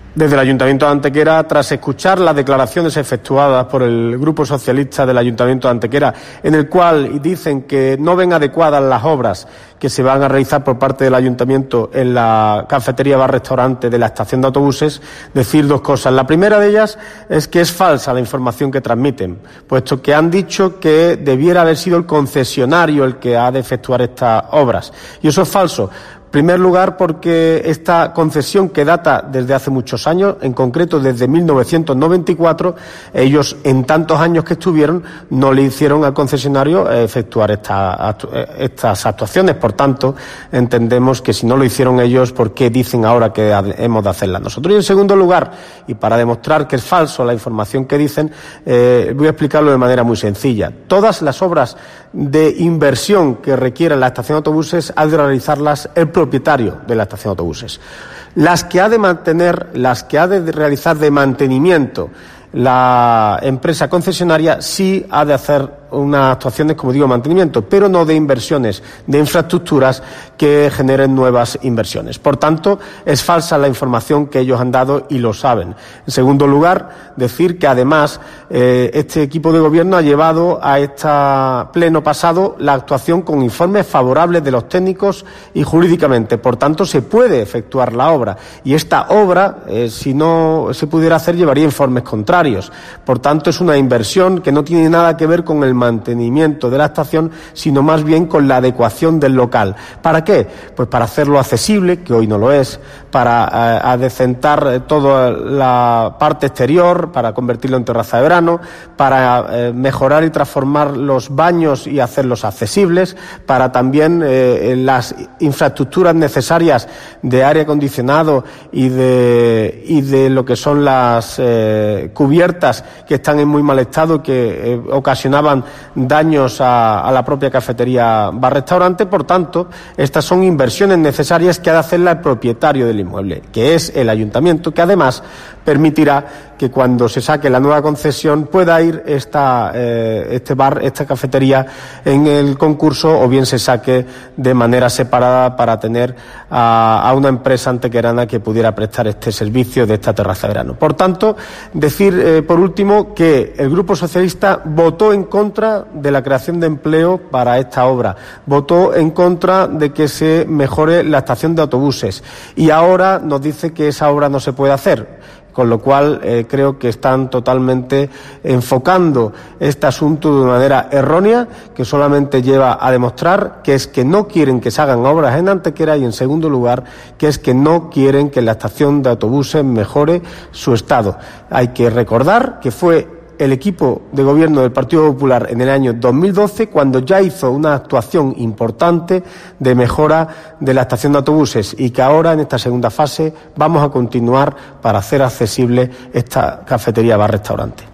Desde el Ayuntamiento de Antequera, tras escuchar las declaraciones efectuadas por el Grupo Socialista del Ayuntamiento de Antequera, en el cual dicen que no ven adecuadas las obras que se van a realizar por parte del Ayuntamiento en la cafetería bar-restaurante de la estación de autobuses, decir dos cosas. La primera de ellas es que es falsa la información que transmiten, puesto que han dicho que debiera haber sido el concesionario el que ha de efectuar estas obras. Y eso es falso. En primer lugar, porque esta concesión, que data desde hace muchos años, en concreto desde 1994, ellos en tantos años que estuvieron no le hicieron al concesionario efectuar estas actuaciones. Por tanto, entendemos que si no lo hicieron ellos, ¿por qué dicen ahora que hemos de hacerla nosotros? Y en segundo lugar, y para demostrar que es falso la información que dicen, voy a explicarlo de manera muy sencilla. Todas las obras de inversión que requiera la estación de autobuses ha de realizarlas el propietario de la estación de autobuses. Las que ha de mantener, las que ha de realizar de mantenimiento la empresa concesionaria, sí ha de hacer unas actuaciones, como digo, de mantenimiento, pero no de inversiones, de infraestructuras que generen nuevas inversiones. Por tanto, es falsa la información que ellos han dado y lo saben. En segundo lugar, decir que además este equipo de gobierno ha llevado a este pleno pasado la actuación con informes favorables de los técnicos y jurídicamente. Por tanto, se puede efectuar la obra. Y esta obra, si no se pudiera hacer, llevaría informes contrarios. Por tanto, es una inversión que no tiene nada que ver con el mantenimiento de la estación, sino más bien con la adecuación del local. ¿Para qué? Pues para hacerlo accesible, que hoy no lo es, para adecentar toda la parte exterior, para convertirlo en terraza de verano, para mejorar y transformar los baños y hacerlos accesibles, para también las infraestructuras necesarias de aire acondicionado y de lo que son las cubiertas que están en muy mal estado y que ocasionaban daños a la propia cafetería bar-restaurante. Por tanto, estas son inversiones necesarias que ha de hacerla el propietario del inmueble, que es el Ayuntamiento, que además permitirá que cuando se saque la nueva concesión pueda ir este bar, esta cafetería en el concurso, o bien se saque de manera separada para tener a una empresa antequerana que pudiera prestar este servicio de esta terraza de verano. Por tanto, decir por último que el Grupo Socialista votó en contra de la creación de empleo para esta obra, votó en contra de que se mejore la estación de autobuses y ahora nos dice que esa obra no se puede hacer. Con lo cual creo que están totalmente enfocando este asunto de una manera errónea, que solamente lleva a demostrar que es que no quieren que se hagan obras en Antequera, y en segundo lugar que es que no quieren que la estación de autobuses mejore su estado. Hay que recordar que fue el equipo de gobierno del Partido Popular en el año 2012 cuando ya hizo una actuación importante de mejora de la estación de autobuses, y que ahora en esta segunda fase vamos a continuar para hacer accesible esta cafetería bar-restaurante.